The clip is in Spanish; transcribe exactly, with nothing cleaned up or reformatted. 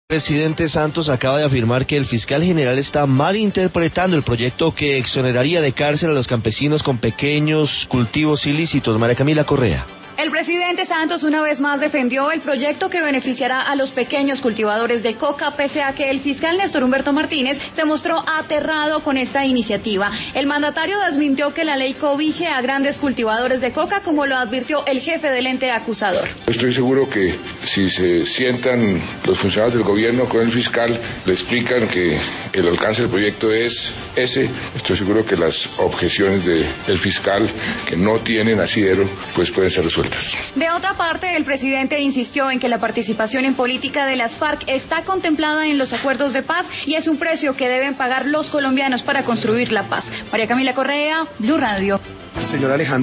El presidente Santos acaba de afirmar que el fiscal general está malinterpretando el proyecto que exoneraría de cárcel a los campesinos con pequeños cultivos ilícitos. María Camila Correa. El presidente Santos una vez más defendió el proyecto que beneficiará a los pequeños cultivadores de coca, pese a que el fiscal Néstor Humberto Martínez se mostró aterrado con esta iniciativa. El mandatario desmintió que la ley cobije a grandes cultivadores de coca, como lo advirtió el jefe del ente acusador. Estoy seguro que si se sientan los funcionarios del gobierno con el fiscal, le explican que el alcance del proyecto es ese, estoy seguro que las objeciones de, del fiscal, que no tienen asidero, pues pueden ser resueltas. De otra parte, el presidente insistió en que la participación en política de las FARC está contemplada en los acuerdos de paz y es un precio que deben pagar los colombianos para construir la paz. María Camila Correa, Blue Radio. Señor Alejandro.